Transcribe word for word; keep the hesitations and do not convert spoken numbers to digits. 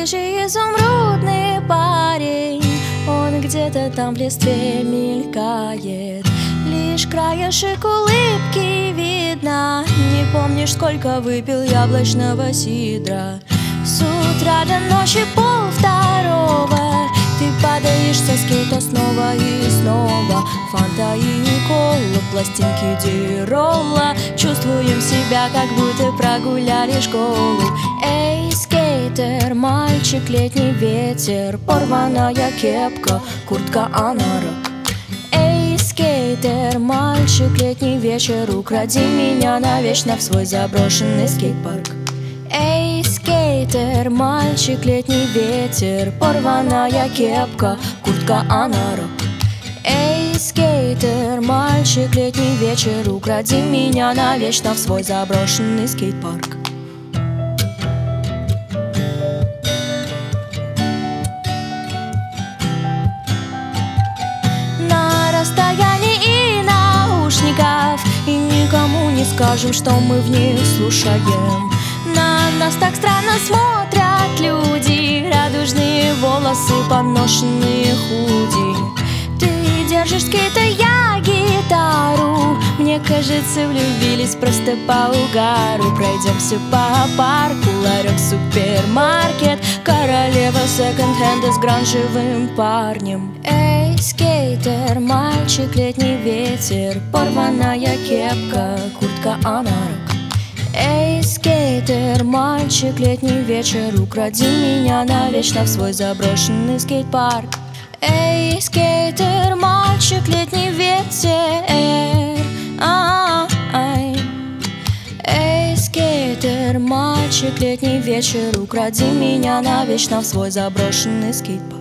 Рыжий изумрудный парень, он где-то там в листве мелькает. Лишь краешек улыбки видно. Не помнишь, сколько выпил яблочного сидра. С утра до ночи пол второго ты падаешь со скейта снова и снова. Фанта и кола, пластинки диролла. Чувствуем себя, как будто прогуляли школу. Эй, скейтер, мальчик, летний ветер, порваная кепка, куртка анорак. Эй, скейтер, мальчик, летний вечер, укради меня навечно в свой заброшенный скейт-парк. Эй, скейтер, мальчик, летний ветер, порваная кепка, куртка анорак. Эй, скейтер, мальчик, летний вечер, укради меня навечно в свой заброшенный скейт-парк. На расстоянии и наушников, и никому не скажем, что мы в них слушаем. На нас так странно смотрят люди, радужные волосы, поношенные худи. Ты держишь скейта, я гитару. Мне кажется, влюбились просто по угару. Пройдемся по парку, ларек, супермаркет, королева секонд-хенда с гранжевым парнем. Эй, скейтер, мальчик, летний ветер, порваная кепка, куртка анорак. Эй, скейтер, мальчик, летний вечер, укради меня навечно в свой заброшенный скейт-парк. Эй, скейтер, мальчик, летний ветер, ай. Эй, скейтер, мальчик, летний вечер, укради меня навечно в свой заброшенный скейт-парк.